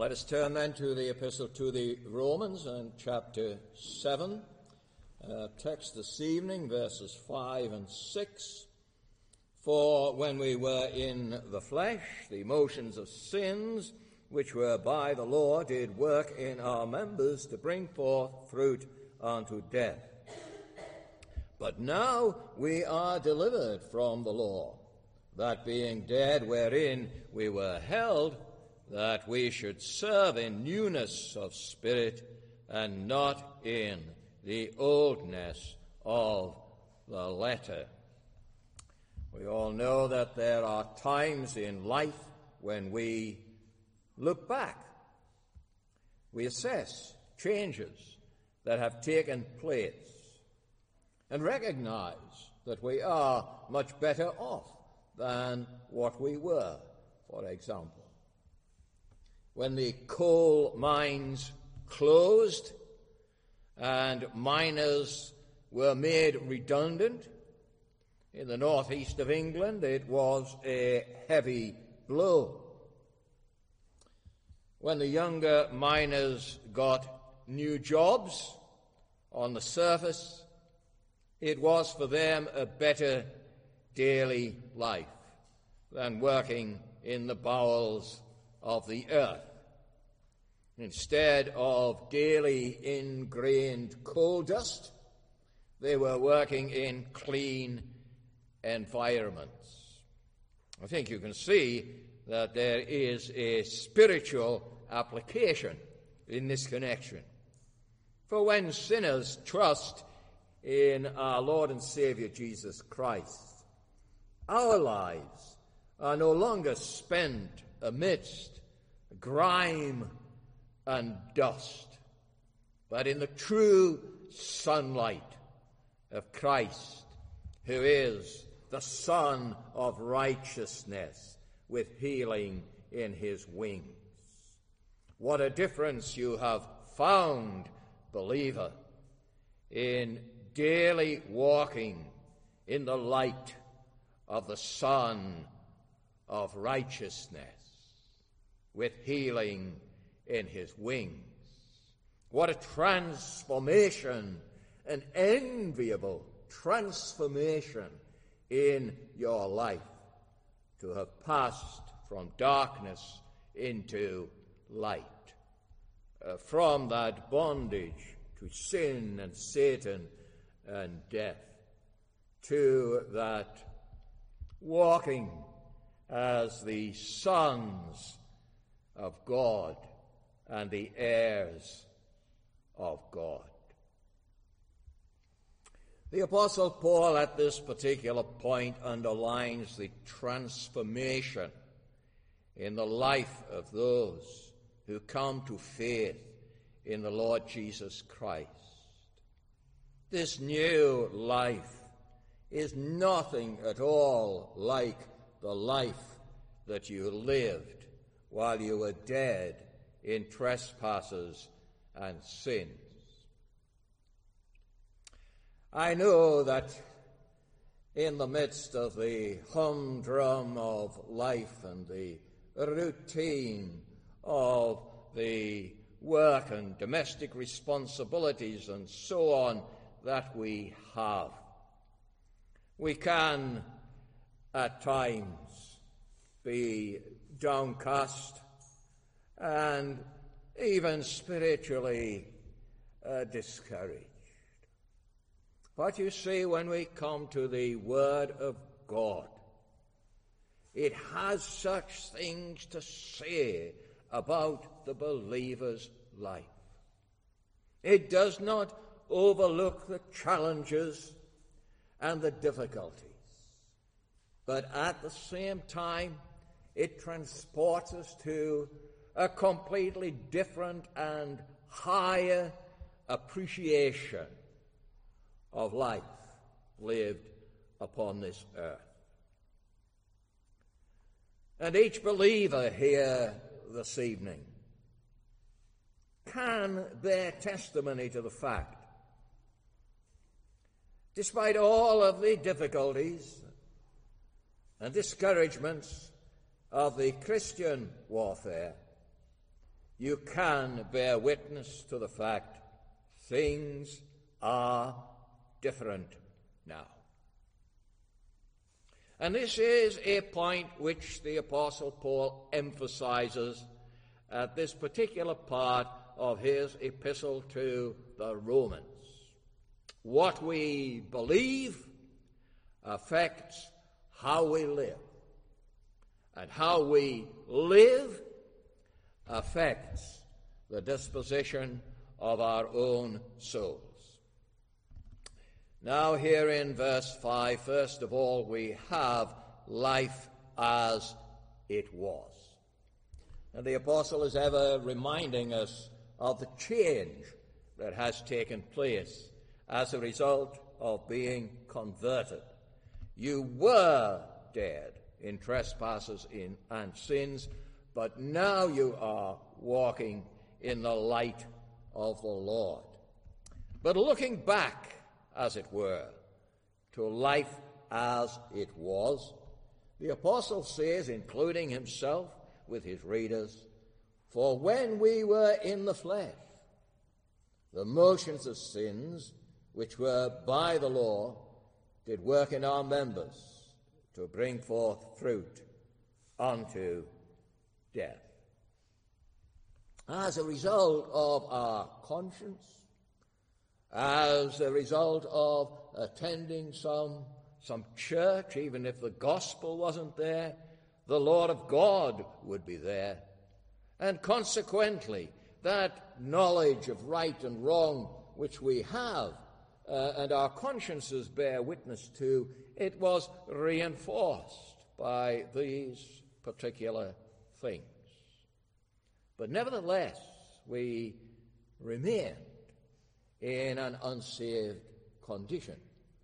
Let us turn then to the epistle to the Romans and chapter 7. Text this evening, verses 5 and 6. For when we were in the flesh, the motions of sins, which were by the law, did work in our members to bring forth fruit unto death. But now we are delivered from the law, that being dead wherein we were held, that we should serve in newness of spirit and not in the oldness of the letter. We all know that there are times in life when we look back. We assess changes that have taken place and recognize that we are much better off than what we were, for example. When the coal mines closed and miners were made redundant in the northeast of England, it was a heavy blow. When the younger miners got new jobs on the surface, it was for them a better daily life than working in the bowels of the earth. Instead of daily ingrained coal dust, they were working in clean environments. I think you can see that there is a spiritual application in this connection. For when sinners trust in our Lord and Savior Jesus Christ, our lives are no longer spent amidst grime and dust, but in the true sunlight of Christ, who is the Son of righteousness, with healing in his wings. What a difference you have found, believer, in daily walking in the light of the Son of righteousness, with healing in his wings. What a transformation, an enviable transformation in your life, to have passed from darkness into light, from that bondage to sin and Satan and death, to that walking as the sons of God and the heirs of God. The Apostle Paul at this particular point underlines the transformation in the life of those who come to faith in the Lord Jesus Christ. This new life is nothing at all like the life that you lived while you were dead in trespasses and sins. I know that in the midst of the humdrum of life and the routine of the work and domestic responsibilities and so on that we have, we can at times be downcast and even spiritually discouraged. But you see, when we come to the Word of God, it has such things to say about the believer's life. It does not overlook the challenges and the difficulties, but at the same time, it transports us to a completely different and higher appreciation of life lived upon this earth. And each believer here this evening can bear testimony to the fact, despite all of the difficulties and discouragements of the Christian warfare, you can bear witness to the fact things are different now. And this is a point which the Apostle Paul emphasizes at this particular part of his epistle to the Romans. What we believe affects how we live, and how we live affects the disposition of our own souls. Now here in verse 5, first of all, we have life as it was. And the apostle is ever reminding us of the change that has taken place as a result of being converted. You were dead in trespasses and sins, but now you are walking in the light of the Lord. But looking back, as it were, to life as it was, the apostle says, including himself with his readers, "For when we were in the flesh, the motions of sins, which were by the law, did work in our members to bring forth fruit unto death." As a result of our conscience, as a result of attending some church, even if the gospel wasn't there, the Lord of God would be there. And consequently, that knowledge of right and wrong which we have and our consciences bear witness to, it was reinforced by these particular things. But nevertheless, we remained in an unsaved condition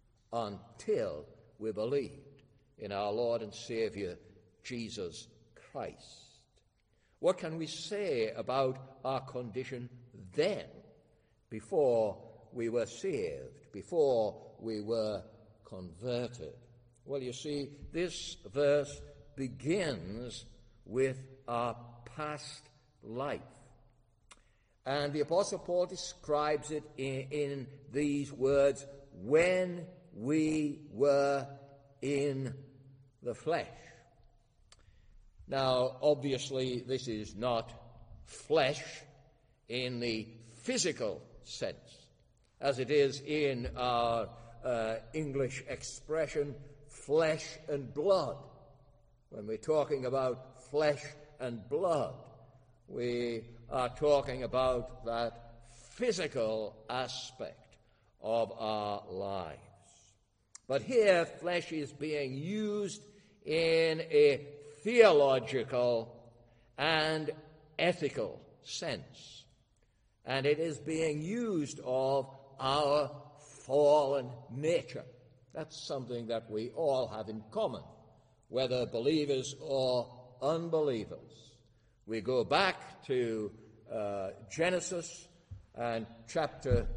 until we believed in our Lord and Savior, Jesus Christ. What can we say about our condition then, before we were saved, before we were converted? Well, you see, this verse begins with our past life. And the Apostle Paul describes it in these words, when we were in the flesh. Now, obviously, this is not flesh in the physical sense, as it is in our English expression, flesh and blood. When we're talking about flesh and blood, we are talking about that physical aspect of our lives. But here, flesh is being used in a theological and ethical sense. And it is being used of our fallen nature. That's something that we all have in common, whether believers or unbelievers. We go back to Genesis and chapter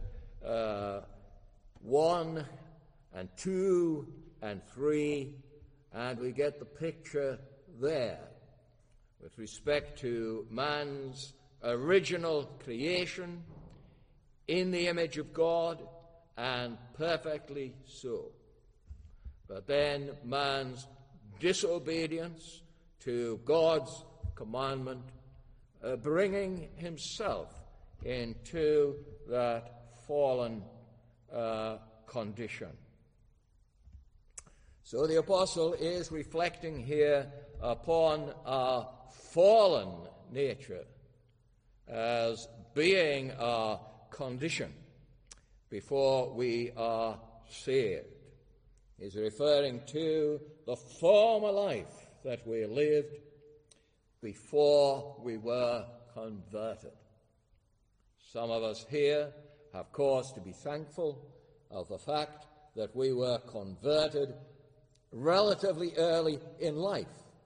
1 and 2 and 3, and we get the picture there with respect to man's original creation in the image of God, and perfectly so. But then man's disobedience to God's commandment, bringing himself into that fallen condition. So the apostle is reflecting here upon our fallen nature as being our condition before we are saved. He's referring to the former life that we lived before we were converted. Some of us here have cause to be thankful of the fact that we were converted relatively early in life,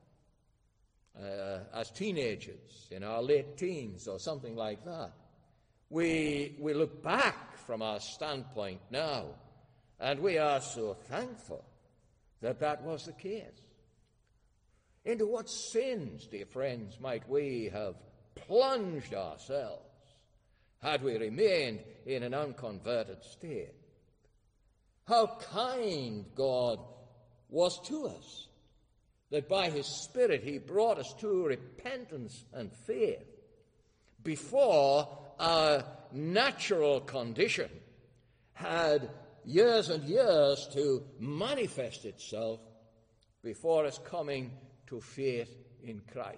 as teenagers, in our late teens or something like that. We look back from our standpoint now, and we are so thankful that that was the case. Into what sins, dear friends, might we have plunged ourselves had we remained in an unconverted state. How kind God was to us, that by his Spirit he brought us to repentance and faith before our natural condition had years and years to manifest itself before us coming to faith in Christ.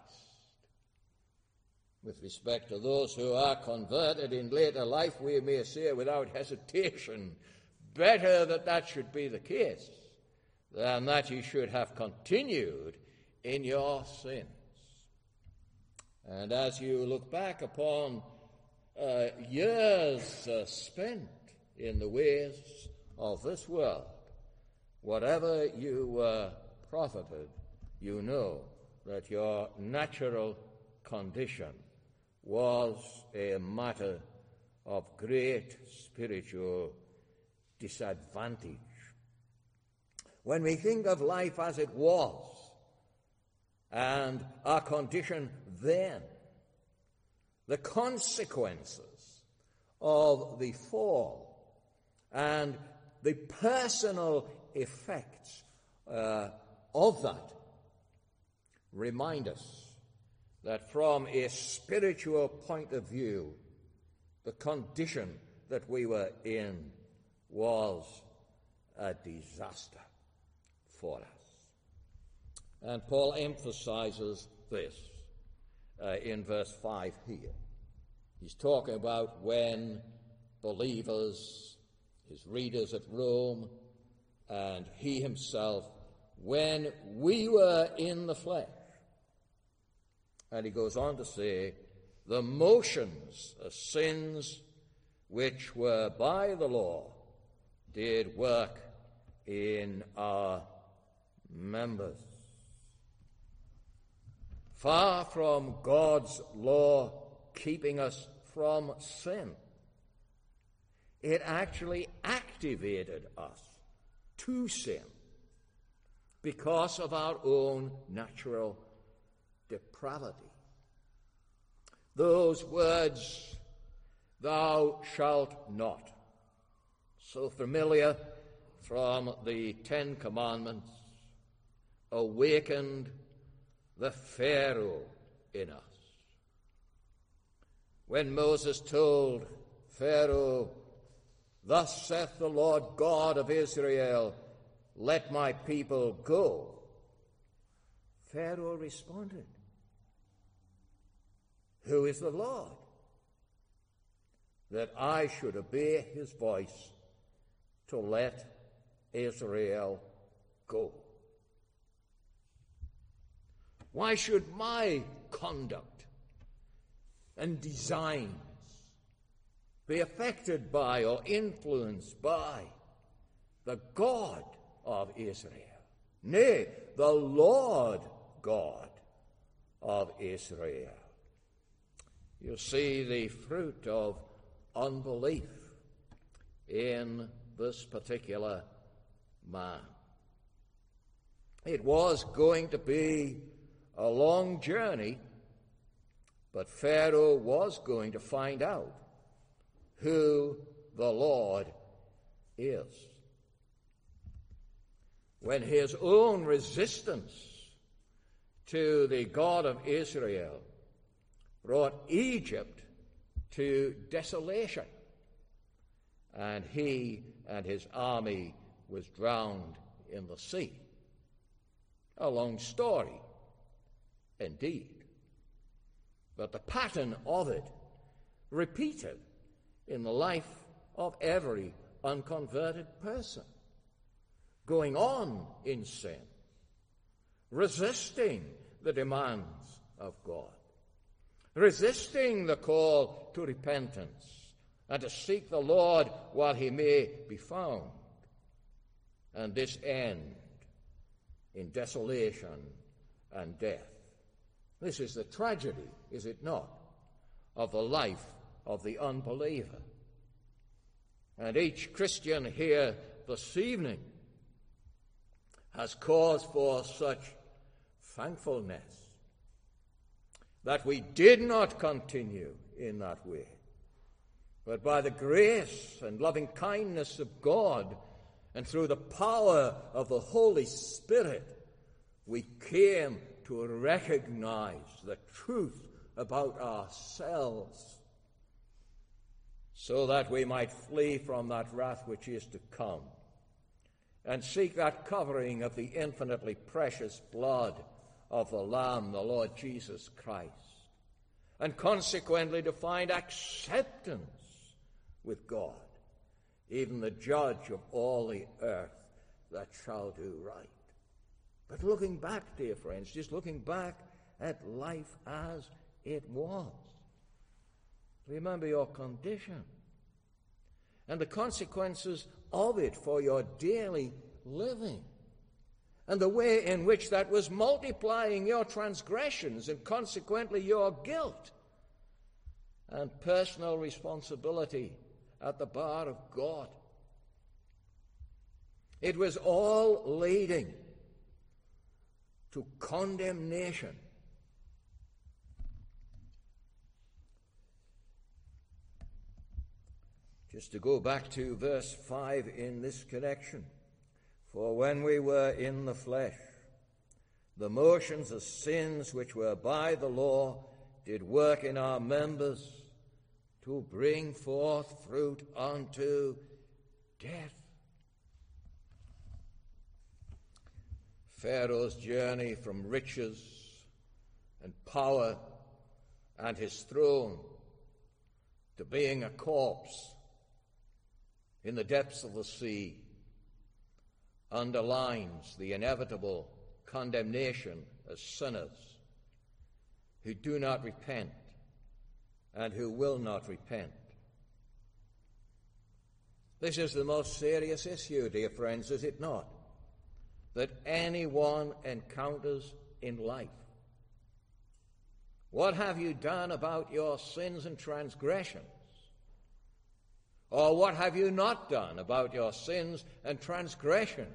With respect to those who are converted in later life, we may say without hesitation, better that should be the case than that you should have continued in your sins. And as you look back upon years spent in the ways of this world, whatever you were profited, you know that your natural condition was a matter of great spiritual disadvantage. When we think of life as it was and our condition then, the consequences of the fall and the personal effects of that remind us that from a spiritual point of view, the condition that we were in was a disaster for us. And Paul emphasizes this in verse 5 here. He's talking about when believers, his readers at Rome, and he himself, when we were in the flesh. And he goes on to say, the motions of sins which were by the law did work in our members. Far from God's law keeping us from sin, it actually activated us to sin because of our own natural depravity. Those words, thou shalt not, so familiar from the Ten Commandments, awakened the Pharaoh in us. When Moses told Pharaoh, thus saith the Lord God of Israel, let my people go, Pharaoh responded, who is the Lord, that I should obey his voice to let Israel go? Why should my conduct and designs be affected by or influenced by the God of Israel? Nay, the Lord God of Israel. You see the fruit of unbelief in this particular man. It was going to be a long journey, but Pharaoh was going to find out who the Lord is. When his own resistance to the God of Israel brought Egypt to desolation, and he and his army was drowned in the sea. A long story, indeed, but the pattern of it repeated in the life of every unconverted person, going on in sin, resisting the demands of God, resisting the call to repentance and to seek the Lord while he may be found, and this end in desolation and death. This is the tragedy, is it not, of the life of the unbeliever. And each Christian here this evening has cause for such thankfulness that we did not continue in that way. But by the grace and loving kindness of God and through the power of the Holy Spirit, we came to recognize the truth about ourselves, so that we might flee from that wrath which is to come and seek that covering of the infinitely precious blood of the Lamb, the Lord Jesus Christ, and consequently to find acceptance with God, even the judge of all the earth that shall do right. But looking back, dear friends, just looking back at life as it was, remember your condition and the consequences of it for your daily living, and the way in which that was multiplying your transgressions and consequently your guilt and personal responsibility at the bar of God. It was all leading to condemnation. Just to go back to verse 5 in this connection. For when we were in the flesh, the motions of sins which were by the law did work in our members to bring forth fruit unto death. Pharaoh's journey from riches and power and his throne to being a corpse in the depths of the sea underlines the inevitable condemnation as sinners who do not repent and who will not repent. This is the most serious issue, dear friends, is it not, that anyone encounters in life. What have you done about your sins and transgressions? Or what have you not done about your sins and transgressions?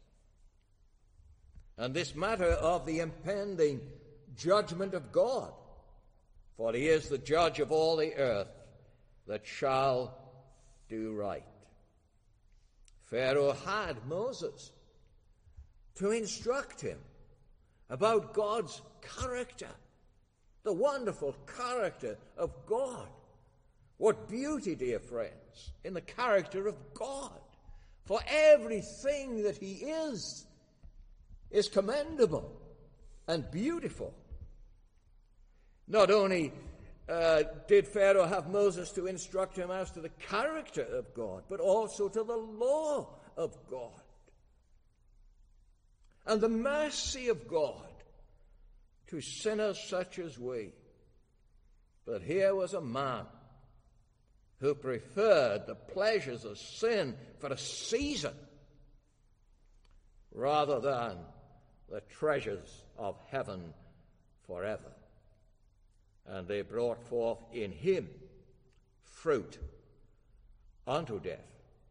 And this matter of the impending judgment of God, for he is the judge of all the earth that shall do right. Pharaoh had Moses to instruct him about God's character, the wonderful character of God. What beauty, dear friends, in the character of God. For everything that he is commendable and beautiful. Not only did Pharaoh have Moses to instruct him as to the character of God, but also to the law of God and the mercy of God to sinners such as we. But here was a man who preferred the pleasures of sin for a season rather than the treasures of heaven forever. And they brought forth in him fruit unto death.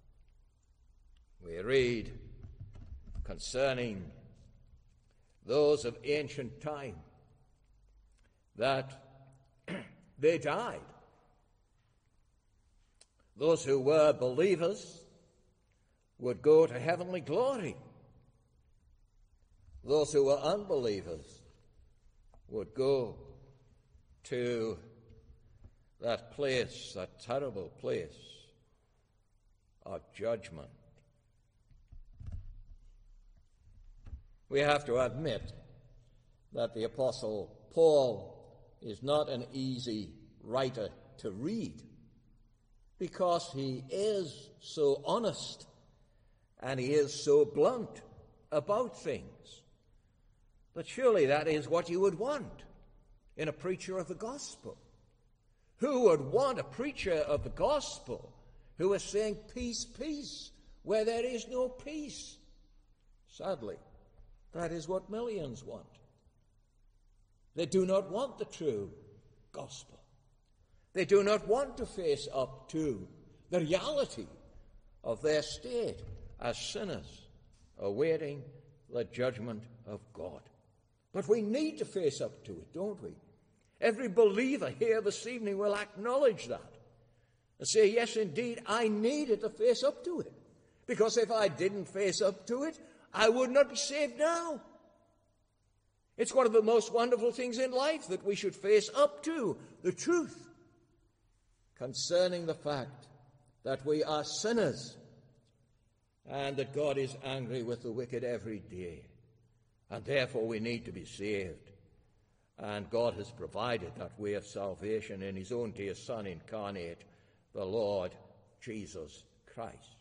We read concerning those of ancient time that they died. Those who were believers would go to heavenly glory. Those who were unbelievers would go to that place, that terrible place of judgment. We have to admit that the Apostle Paul is not an easy writer to read, because he is so honest and he is so blunt about things. But surely that is what you would want in a preacher of the gospel. Who would want a preacher of the gospel who is saying peace, peace, where there is no peace? Sadly, that is what millions want. They do not want the true gospel. They do not want to face up to the reality of their state as sinners awaiting the judgment of God. But we need to face up to it, don't we? Every believer here this evening will acknowledge that and say, yes, indeed, I needed to face up to it. Because if I didn't face up to it, I would not be saved now. It's one of the most wonderful things in life that we should face up to the truth concerning the fact that we are sinners and that God is angry with the wicked every day. And therefore we need to be saved. And God has provided that way of salvation in his own dear Son incarnate, the Lord Jesus Christ.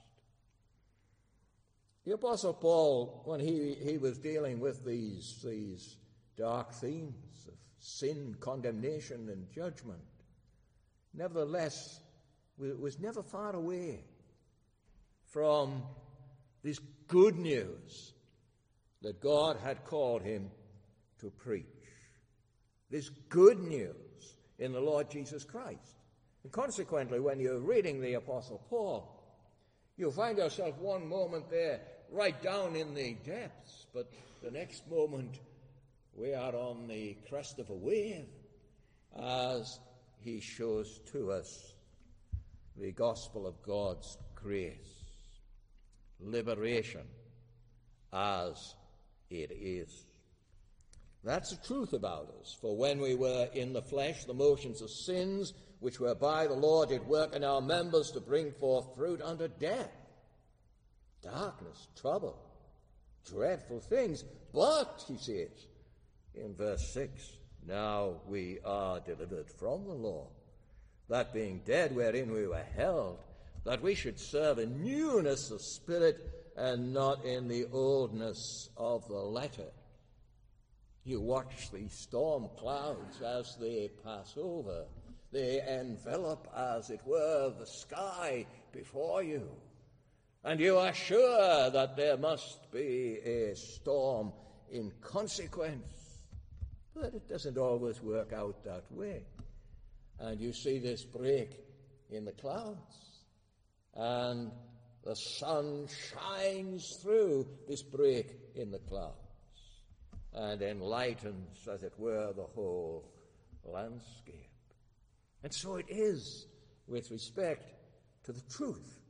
The Apostle Paul, when he was dealing with these dark themes of sin, condemnation, and judgment, nevertheless was never far away from this good news that God had called him to preach. This good news in the Lord Jesus Christ. And consequently, when you're reading the Apostle Paul, you'll find yourself one moment there right down in the depths, but the next moment we are on the crest of a wave as he shows to us the gospel of God's grace, liberation as it is. That's the truth about us. For when we were in the flesh, the motions of sins, which were by the law, did work in our members to bring forth fruit unto death. Darkness, trouble, dreadful things. But, he says in verse 6, now we are delivered from the law, that being dead wherein we were held, that we should serve in newness of spirit and not in the oldness of the letter. You watch the storm clouds as they pass over. They envelop, as it were, the sky before you. And you are sure that there must be a storm in consequence. But it doesn't always work out that way. And you see this break in the clouds. And the sun shines through this break in the clouds and enlightens, as it were, the whole landscape. And so it is with respect to the truth.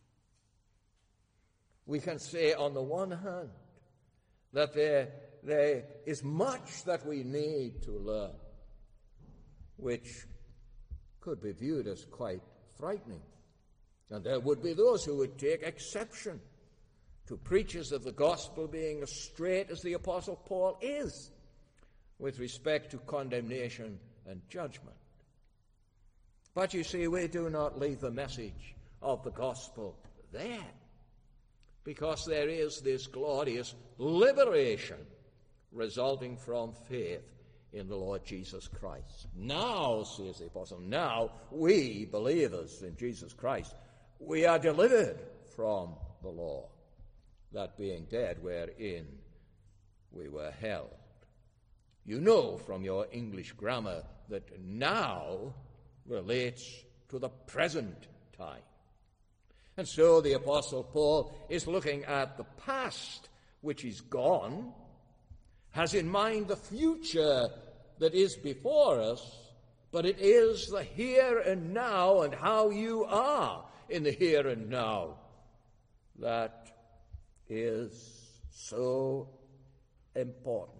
We can say, on the one hand, that there is much that we need to learn, which could be viewed as quite frightening. And there would be those who would take exception to preachers of the gospel being as straight as the Apostle Paul is with respect to condemnation and judgment. But you see, we do not leave the message of the gospel there, because there is this glorious liberation resulting from faith in the Lord Jesus Christ. Now, says the apostle, now we believers in Jesus Christ, we are delivered from the law, that being dead wherein we were held. You know from your English grammar that now relates to the present time. And so the Apostle Paul is looking at the past, which is gone, has in mind the future that is before us, but it is the here and now and how you are in the here and now that is so important.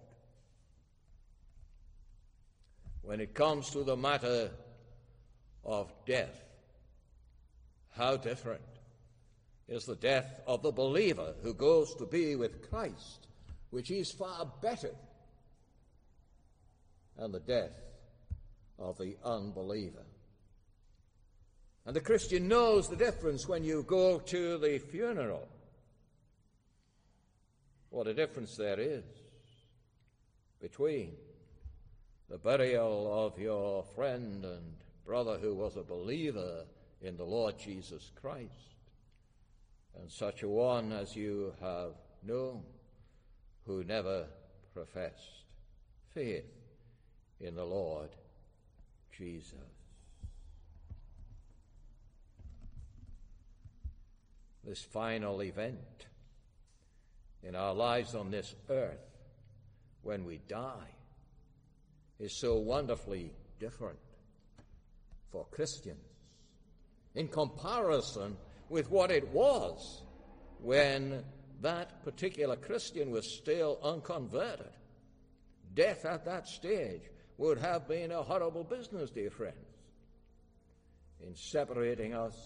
When it comes to the matter of death, how different is the death of the believer who goes to be with Christ, which is far better than the death of the unbeliever. And the Christian knows the difference when you go to the funeral. What a difference there is between the burial of your friend and brother who was a believer in the Lord Jesus Christ, and such a one as you have known who never professed faith in the Lord Jesus. This final event in our lives on this earth, when we die, is so wonderfully different for Christians in comparison with what it was when that particular Christian was still unconverted. Death at that stage would have been a horrible business, dear friends, in separating us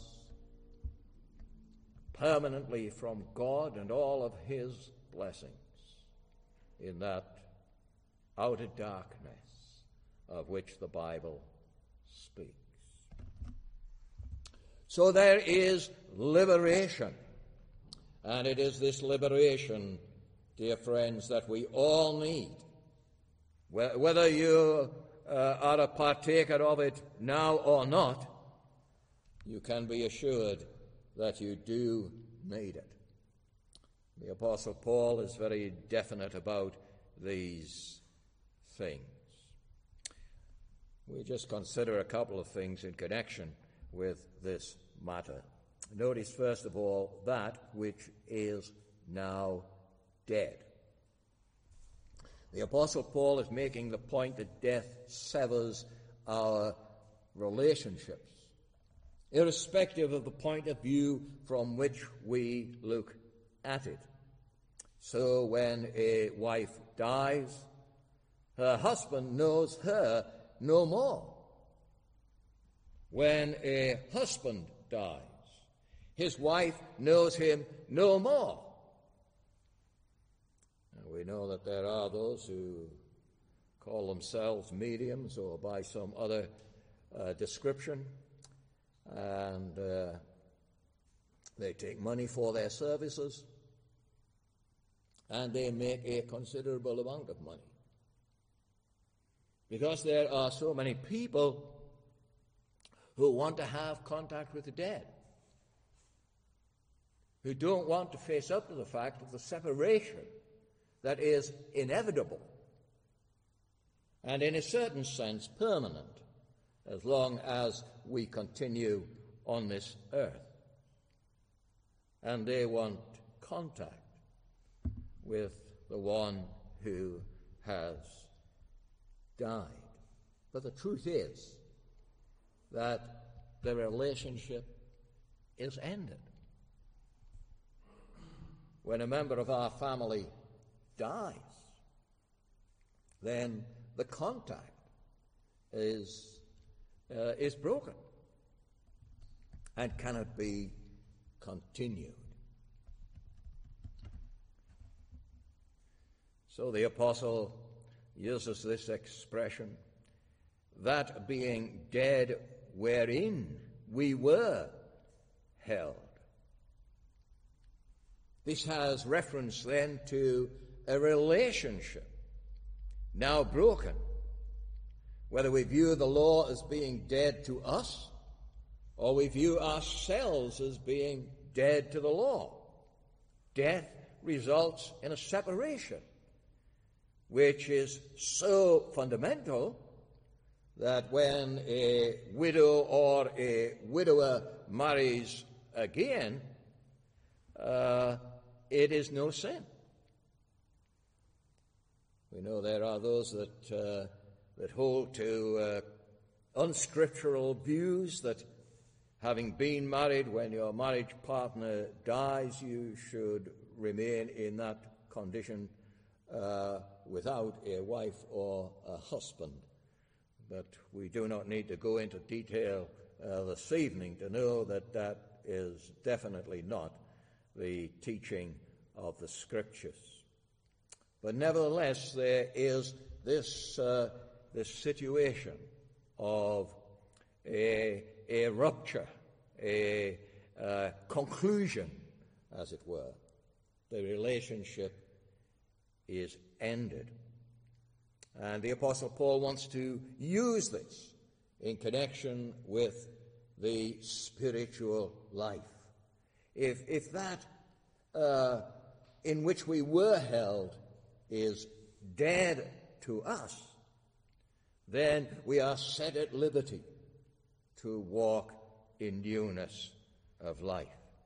permanently from God and all of his blessings in that outer darkness of which the Bible speaks. So there is liberation, and it is this liberation, dear friends, that we all need. Whether you are a partaker of it now or not, you can be assured that you do need it. The Apostle Paul is very definite about these things. We'll just consider a couple of things in connection with this matter. Notice, first of all, that which is now dead. The Apostle Paul is making the point that death severs our relationships, irrespective of the point of view from which we look at it. So when a wife dies, her husband knows her no more. When a husband dies, his wife knows him no more. And we know that there are those who call themselves mediums or by some other description, and they take money for their services, and they make a considerable amount of money. Because there are so many people who want to have contact with the dead, who don't want to face up to the fact of the separation that is inevitable and in a certain sense permanent as long as we continue on this earth. And they want contact with the one who has died. But the truth is that the relationship is ended. When a member of our family dies, then the contact is broken and cannot be continued. So the apostle uses this expression, that being dead wherein we were held. This has reference then to a relationship now broken, whether we view the law as being dead to us or we view ourselves as being dead to the law. Death results in a separation, which is so fundamental that when a widow or a widower marries again, it is no sin. We know there are those that hold to unscriptural views that having been married, when your marriage partner dies, you should remain in that condition without a wife or a husband. But we do not need to go into detail this evening to know that that is definitely not the teaching of the Scriptures. But nevertheless, there is this situation of a rupture, a conclusion, as it were. The relationship is ended. And the Apostle Paul wants to use this in connection with the spiritual life. If that in which we were held is dead to us, then we are set at liberty to walk in newness of life.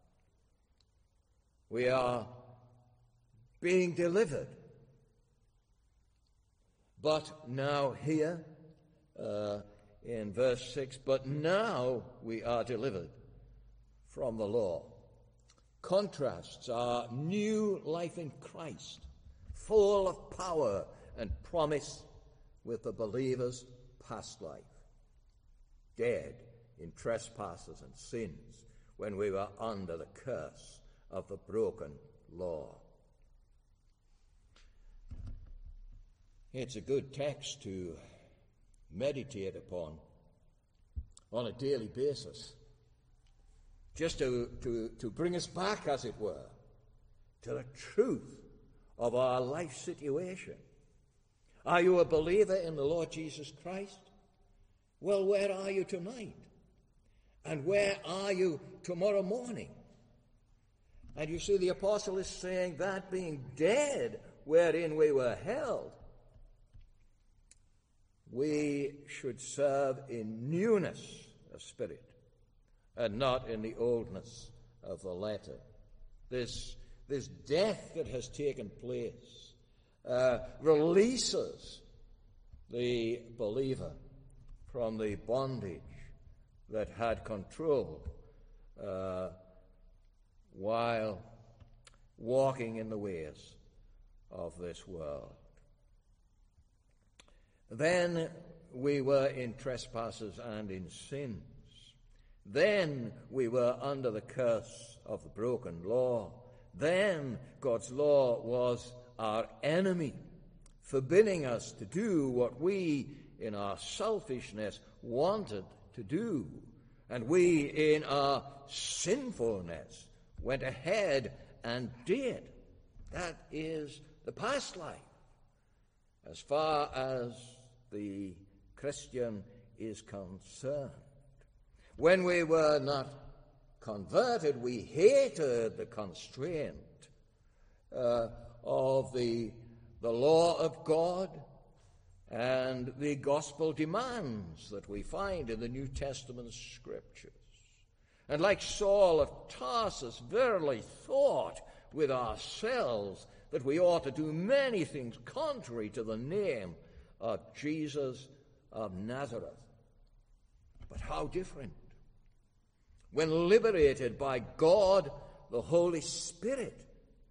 We are being delivered. But now here, in verse 6, but now we are delivered from the law. Contrasts our new life in Christ, full of power and promise, with the believer's past life, dead in trespasses and sins when we were under the curse of the broken law. It's a good text to meditate upon on a daily basis, just to bring us back, as it were, to the truth of our life situation. Are you a believer in the Lord Jesus Christ? Well, where are you tonight? And where are you tomorrow morning? And you see, the apostle is saying that being dead wherein we were held, we should serve in newness of spirit and not in the oldness of the letter. This death that has taken place releases the believer from the bondage that had control while walking in the ways of this world. Then we were in trespasses and in sins. Then we were under the curse of the broken law. Then God's law was our enemy, forbidding us to do what we, in our selfishness, wanted to do. And we, in our sinfulness, went ahead and did. That is the past life, as far as the Christian is concerned. When we were not converted, we hated the constraint of the law of God and the gospel demands that we find in the New Testament scriptures. And like Saul of Tarsus, verily thought with ourselves that we ought to do many things contrary to the name of Jesus of Nazareth. But how different when liberated by God the Holy Spirit.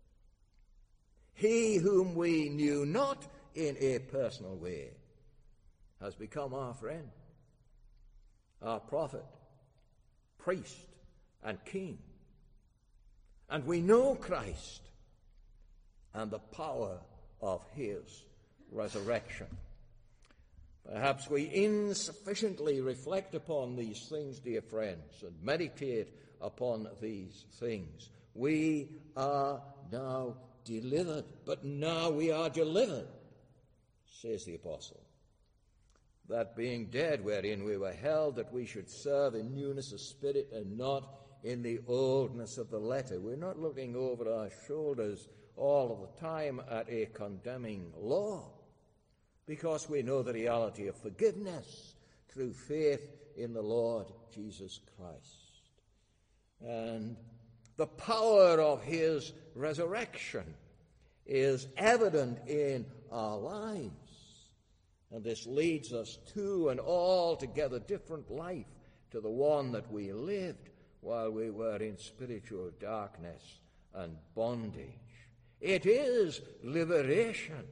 He whom we knew not in a personal way has become our friend, our prophet, priest, and king. And we know Christ and the power of his resurrection. Perhaps we insufficiently reflect upon these things, dear friends, and meditate upon these things. We are now delivered, but now we are delivered, says the apostle. That being dead wherein we were held, that we should serve in newness of spirit and not in the oldness of the letter. We're not looking over our shoulders all of the time at a condemning law, because we know the reality of forgiveness through faith in the Lord Jesus Christ. And the power of his resurrection is evident in our lives. And this leads us to an altogether different life to the one that we lived while we were in spiritual darkness and bondage. It is liberation.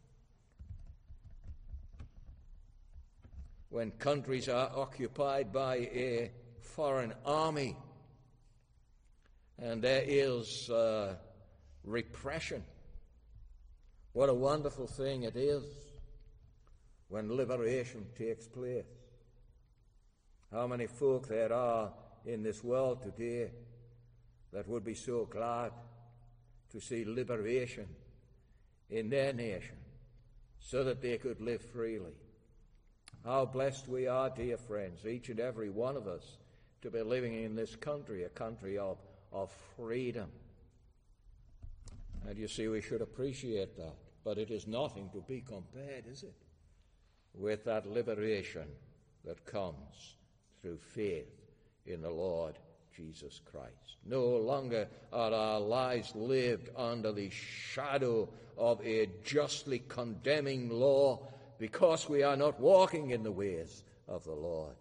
When countries are occupied by a foreign army and there is repression, what a wonderful thing it is when liberation takes place. How many folk there are in this world today that would be so glad to see liberation in their nation so that they could live freely. How blessed we are, dear friends, each and every one of us, to be living in this country, a country of freedom. And you see, we should appreciate that. But it is nothing to be compared, is it, with that liberation that comes through faith in the Lord Jesus Christ. No longer are our lives lived under the shadow of a justly condemning law, because we are not walking in the ways of the Lord.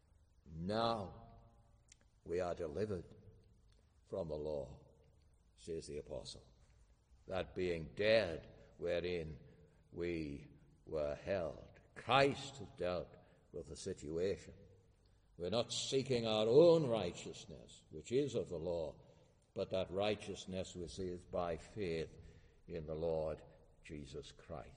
Now we are delivered from the law, says the apostle, that being dead wherein we were held. Christ has dealt with the situation. We're not seeking our own righteousness, which is of the law, but that righteousness which is by faith in the Lord Jesus Christ.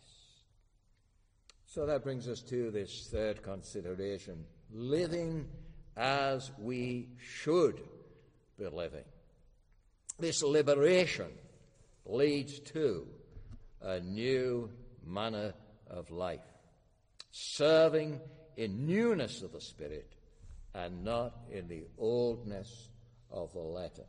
So that brings us to this third consideration, living as we should be living. This liberation leads to a new manner of life, serving in newness of the Spirit and not in the oldness of the letter.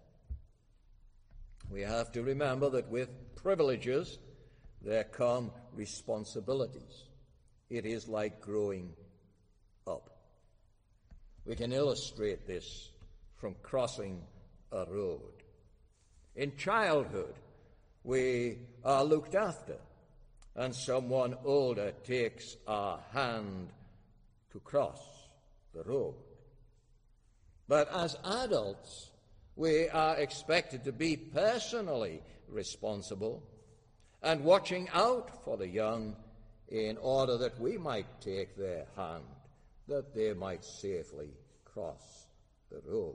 We have to remember that with privileges there come responsibilities. It is like growing up. We can illustrate this from crossing a road. In childhood, we are looked after, and someone older takes our hand to cross the road. But as adults, we are expected to be personally responsible and watching out for the young in order that we might take their hand, that they might safely cross the road.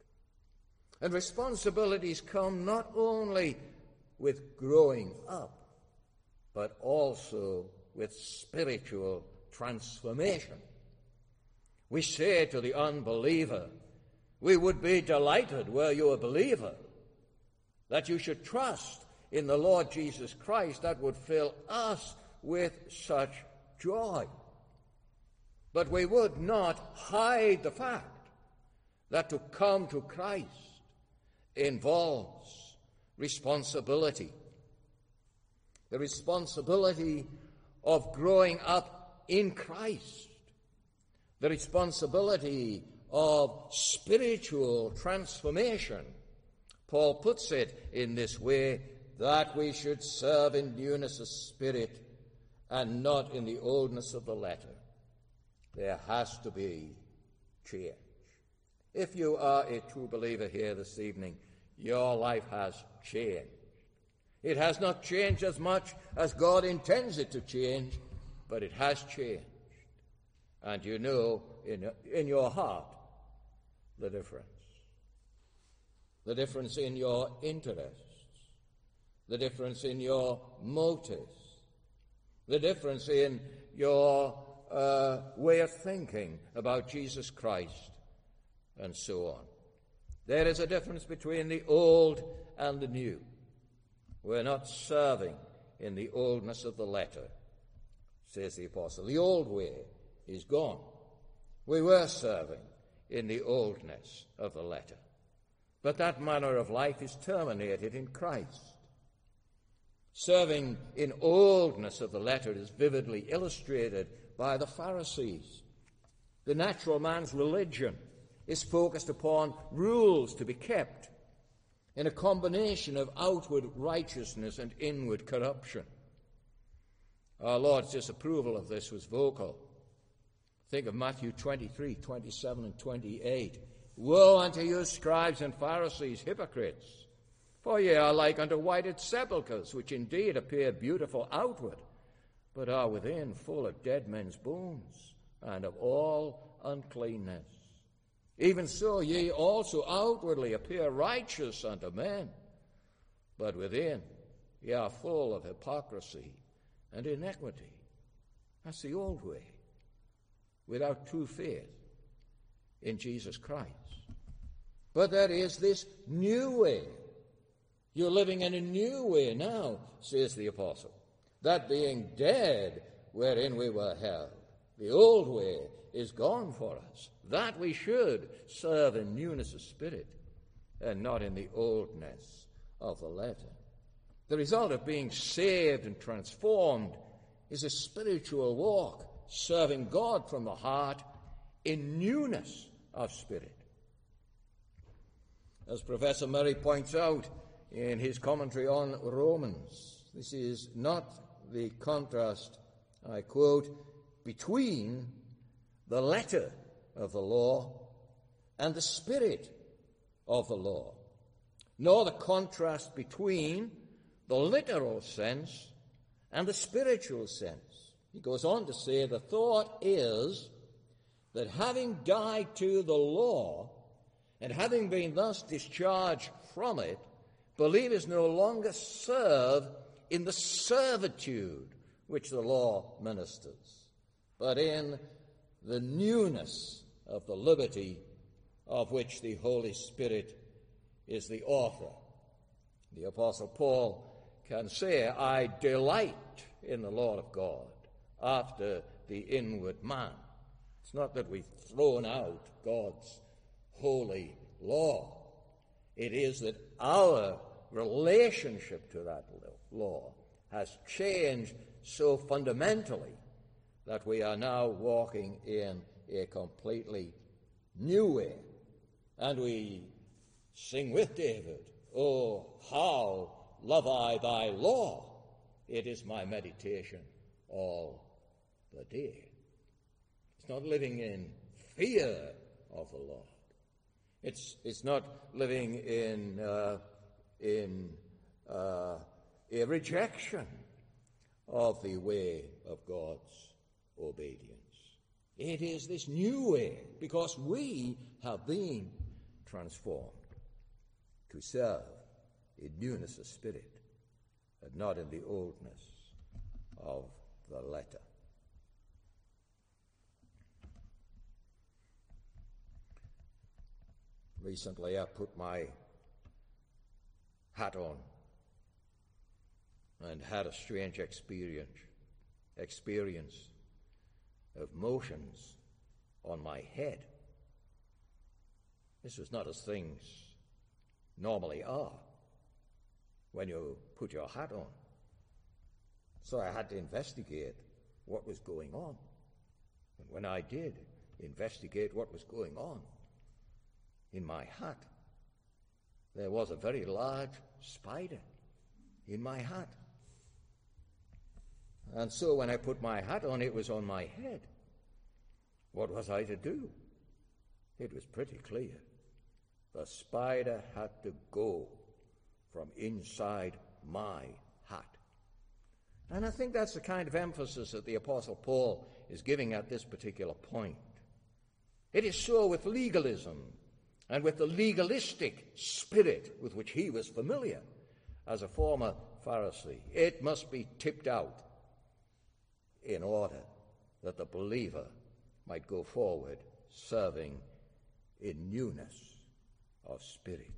And responsibilities come not only with growing up, but also with spiritual transformation. We say to the unbeliever, we would be delighted were you a believer, that you should trust in the Lord Jesus Christ. That would fill us with such joy. But we would not hide the fact that to come to Christ involves responsibility. The responsibility of growing up in Christ. The responsibility of spiritual transformation. Paul puts it in this way, that we should serve in newness of spirit and not in the oldness of the letter. There has to be change. If you are a true believer here this evening, your life has changed. It has not changed as much as God intends it to change, but it has changed. And you know in your heart the difference. The difference in your interests. The difference in your motives. The difference in your way of thinking about Jesus Christ, and so on. There is a difference between the old and the new. We're not serving in the oldness of the letter, says the apostle. The old way is gone. We were serving in the oldness of the letter. But that manner of life is terminated in Christ. Serving in oldness of the letter is vividly illustrated by the Pharisees. The natural man's religion is focused upon rules to be kept in a combination of outward righteousness and inward corruption. Our Lord's disapproval of this was vocal. Think of Matthew 23, 27 and 28. Woe unto you, scribes and Pharisees, hypocrites! For ye are like unto whited sepulchres, which indeed appear beautiful outward, but are within full of dead men's bones, and of all uncleanness. Even so ye also outwardly appear righteous unto men, but within ye are full of hypocrisy and iniquity. That's the old way, without true faith in Jesus Christ. But there is this new way. You're living in a new way now, says the apostle. That being dead wherein we were held, the old way is gone for us. That we should serve in newness of spirit and not in the oldness of the letter. The result of being saved and transformed is a spiritual walk, serving God from the heart in newness of spirit. As Professor Murray points out in his commentary on Romans, this is not the contrast, I quote, between the letter of the law and the spirit of the law, nor the contrast between the literal sense and the spiritual sense. He goes on to say the thought is that having died to the law and having been thus discharged from it, believers no longer serve in the servitude which the law ministers, but in the newness of the liberty of which the Holy Spirit is the author. The Apostle Paul can say, I delight in the law of God after the inward man. It's not that we've thrown out God's holy law. It is that our relationship to that law has changed so fundamentally that we are now walking in a completely new way. And we sing with David, oh, how love I thy law. It is my meditation all the day. It's not living in fear of the Lord. It's not living in a rejection of the way of God's obedience. It is this new way, because we have been transformed to serve in newness of spirit and not in the oldness of the letter. Recently I put my hat on and had a strange experience of motions on my head. This was not as things normally are when you put your hat on. So I had to investigate what was going on. And when I did investigate what was going on in my hat, there was a very large spider in my hat. And so when I put my hat on, it was on my head. What was I to do? It was pretty clear. The spider had to go from inside my hat. And I think that's the kind of emphasis that the Apostle Paul is giving at this particular point. It is so with legalism and with the legalistic spirit with which he was familiar as a former Pharisee. It must be tipped out in order that the believer might go forward serving in newness of spirit.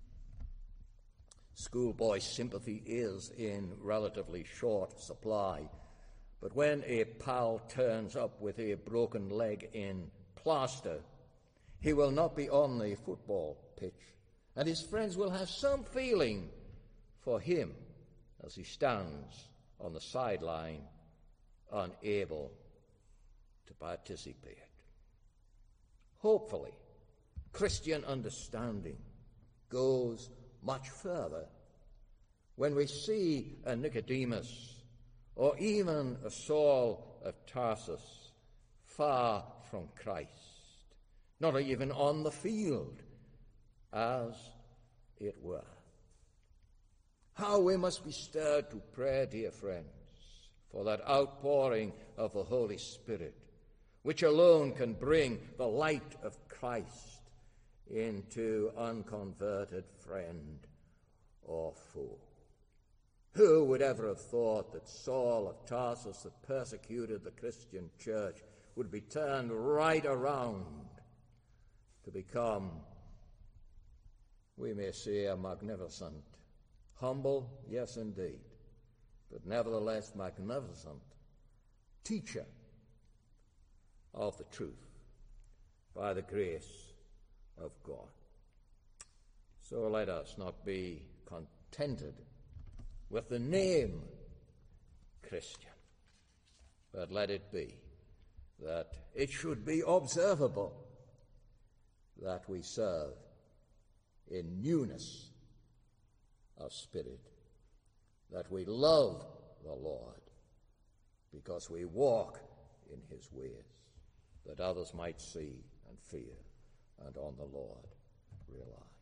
Schoolboy sympathy is in relatively short supply, but when a pal turns up with a broken leg in plaster, he will not be on the football pitch, and his friends will have some feeling for him as he stands on the sideline, unable to participate. Hopefully, Christian understanding goes much further when we see a Nicodemus or even a Saul of Tarsus far from Christ, not even on the field, as it were. How we must be stirred to prayer, dear friends, for that outpouring of the Holy Spirit, which alone can bring the light of Christ into unconverted friend or foe. Who would ever have thought that Saul of Tarsus, that persecuted the Christian church, would be turned right around to become, we may say, a magnificent, humble, yes indeed, but nevertheless magnificent teacher of the truth by the grace of God. So let us not be contented with the name Christian, but let it be that it should be observable that we serve in newness of spirit, that we love the Lord because we walk in his ways. that others might see and fear and on the Lord rely.